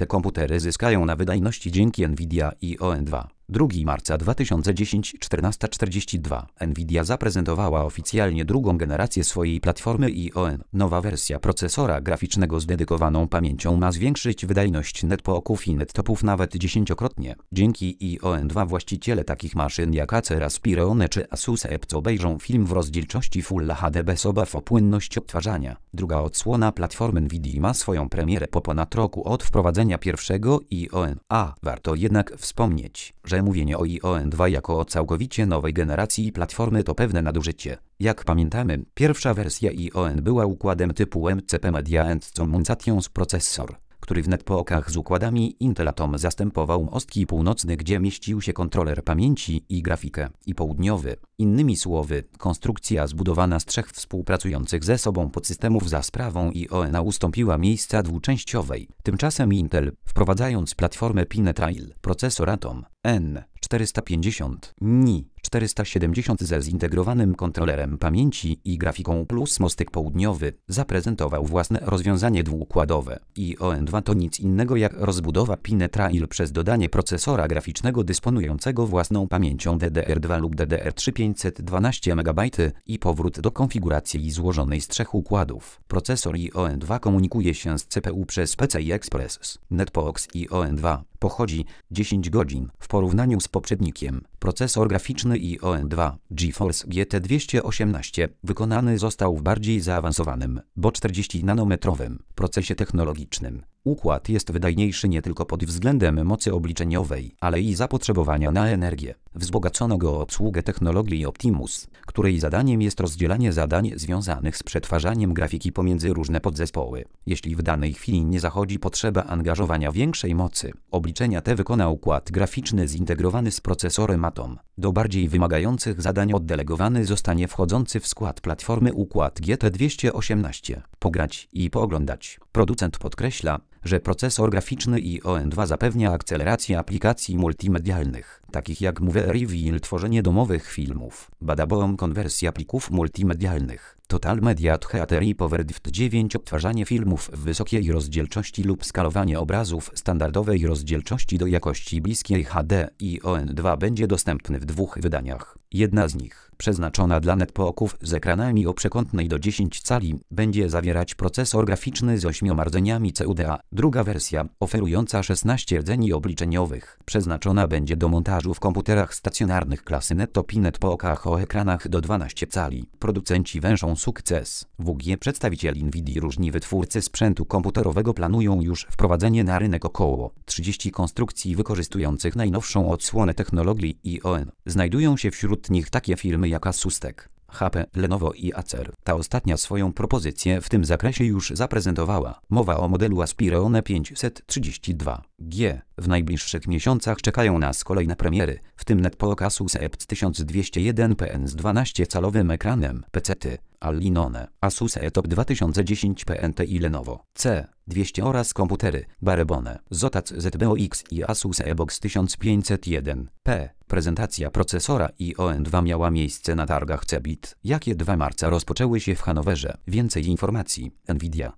Te komputery zyskają na wydajności dzięki NVIDIA ION2. 2 marca 2010 14:42 NVIDIA zaprezentowała oficjalnie drugą generację swojej platformy ION. Nowa wersja procesora graficznego z dedykowaną pamięcią ma zwiększyć wydajność netbooków i nettopów nawet 10-krotnie. Dzięki ION2 właściciele takich maszyn jak Acer Aspirone czy Asus EPC obejrzą film w rozdzielczości Full HD bez obaw o płynność odtwarzania. Druga odsłona platformy NVIDIA ma swoją premierę po ponad roku od wprowadzenia pierwszego ION. Warto jednak wspomnieć, że mówienie o ION2 jako o całkowicie nowej generacji platformy to pewne nadużycie. Jak pamiętamy, pierwsza wersja ION była układem typu MCP Media and Communications Processor, który w netbookach z układami Intel Atom zastępował mostki północny, gdzie mieścił się kontroler pamięci i grafikę, i południowy. Innymi słowy, konstrukcja zbudowana z 3 współpracujących ze sobą podsystemów za sprawą ION ustąpiła miejsca dwuczęściowej. Tymczasem Intel, wprowadzając platformę Pinetrail, procesor Atom N450 Ni 470 ze zintegrowanym kontrolerem pamięci i grafiką plus mostek południowy, zaprezentował własne rozwiązanie dwuukładowe. ION2 to nic innego jak rozbudowa Pinetrail przez dodanie procesora graficznego dysponującego własną pamięcią DDR2 lub DDR3 512 MB i powrót do konfiguracji złożonej z 3 układów. Procesor ION2 komunikuje się z CPU przez PCI Express. Netbook z ION2 pochodzi 10 godzin w porównaniu z poprzednikiem. Procesor graficzny ION2 GeForce GT 218 wykonany został w bardziej zaawansowanym, bo 40-nanometrowym procesie technologicznym. Układ jest wydajniejszy nie tylko pod względem mocy obliczeniowej, ale i zapotrzebowania na energię. Wzbogacono go o obsługę technologii Optimus, której zadaniem jest rozdzielanie zadań związanych z przetwarzaniem grafiki pomiędzy różne podzespoły. Jeśli w danej chwili nie zachodzi potrzeba angażowania większej mocy obliczenia, te wykona układ graficzny zintegrowany z procesorem Atom. Do bardziej wymagających zadań oddelegowany zostanie wchodzący w skład platformy układ GT 218. Pograć i pooglądać. Producent podkreśla, że procesor graficzny ION2 zapewnia akcelerację aplikacji multimedialnych, takich jak Movie Reveal, tworzenie domowych filmów, Badaboom, konwersja plików multimedialnych, Total Media Theater i PowerDiff 9, odtwarzanie filmów w wysokiej rozdzielczości lub skalowanie obrazów standardowej rozdzielczości do jakości bliskiej HD. ION2 będzie dostępny w 2 wydaniach. Jedna z nich, przeznaczona dla netbooków z ekranami o przekątnej do 10 cali, będzie zawierać procesor graficzny z 8 rdzeniami CUDA. Druga wersja, oferująca 16 rdzeni obliczeniowych, przeznaczona będzie do montażu w komputerach stacjonarnych klasy netop i netbookach o ekranach do 12 cali. Producenci węszą sukces. WG przedstawicieli NVIDIA różni wytwórcy sprzętu komputerowego planują już wprowadzenie na rynek około 30 konstrukcji wykorzystujących najnowszą odsłonę technologii ION. Znajdują się wśród nich takie firmy jak Asus, HP, Lenovo i Acer. Ta ostatnia swoją propozycję w tym zakresie już zaprezentowała. Mowa o modelu Aspirone 532G. W najbliższych miesiącach czekają nas kolejne premiery, w tym netbook Asus EPC 1201PN z 12-calowym ekranem, pecety Allinone, Asus ETOP 2010 PNT i Lenovo C200 oraz komputery Barebone, Zotac ZBOX i Asus EBOX 1501P. Prezentacja procesora ION2 miała miejsce na targach CeBIT, jakie 2 marca rozpoczęły się w Hanowerze. Więcej informacji. NVIDIA.